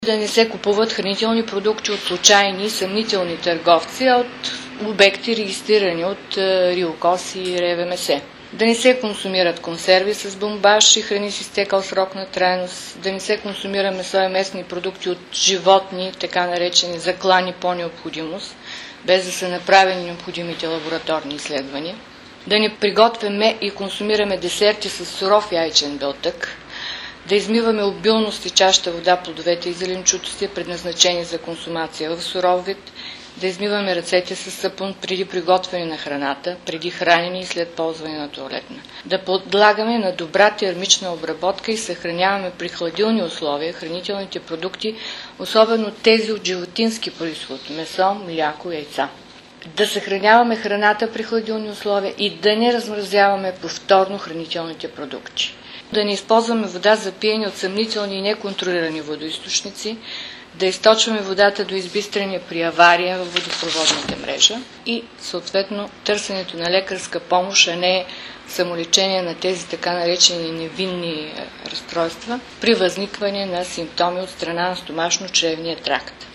Да не се купуват хранителни продукти от случайни и съмнителни търговци, а от обекти, регистрирани от РИОКОЗ и РВМС. Да не се консумират консерви с бомбаж и храни с изтекал срок на трайност, да не се консумира месо и месни продукти от животни, така наречени заклани по необходимост, без да са направени необходимите лабораторни изследвания, да не приготвяме и консумираме десерти с суров яйчен белтък, да измиваме обилно с течаща вода плодовете и зеленчуците, предназначени за консумация в суров вид, да измиваме ръцете с сапун преди приготвяне на храната, преди хранене и след ползване на тоалетна, да подлагаме на добра термична обработка и съхраняваме при хладилни условия хранителните продукти, особено тези от животински произход – месо, мляко, яйца. Да съхраняваме храната при хладилни условия и да не размразяваме повторно хранителните продукти. Да не използваме вода за пиене от съмнителни и неконтролирани водоизточници, да източваме водата до избистряне при авария във водопроводната мрежа и съответно търсенето на лекарска помощ, а не самолечение на тези така наречени невинни разстройства при възникване на симптоми от страна на стомашно-чревния тракт.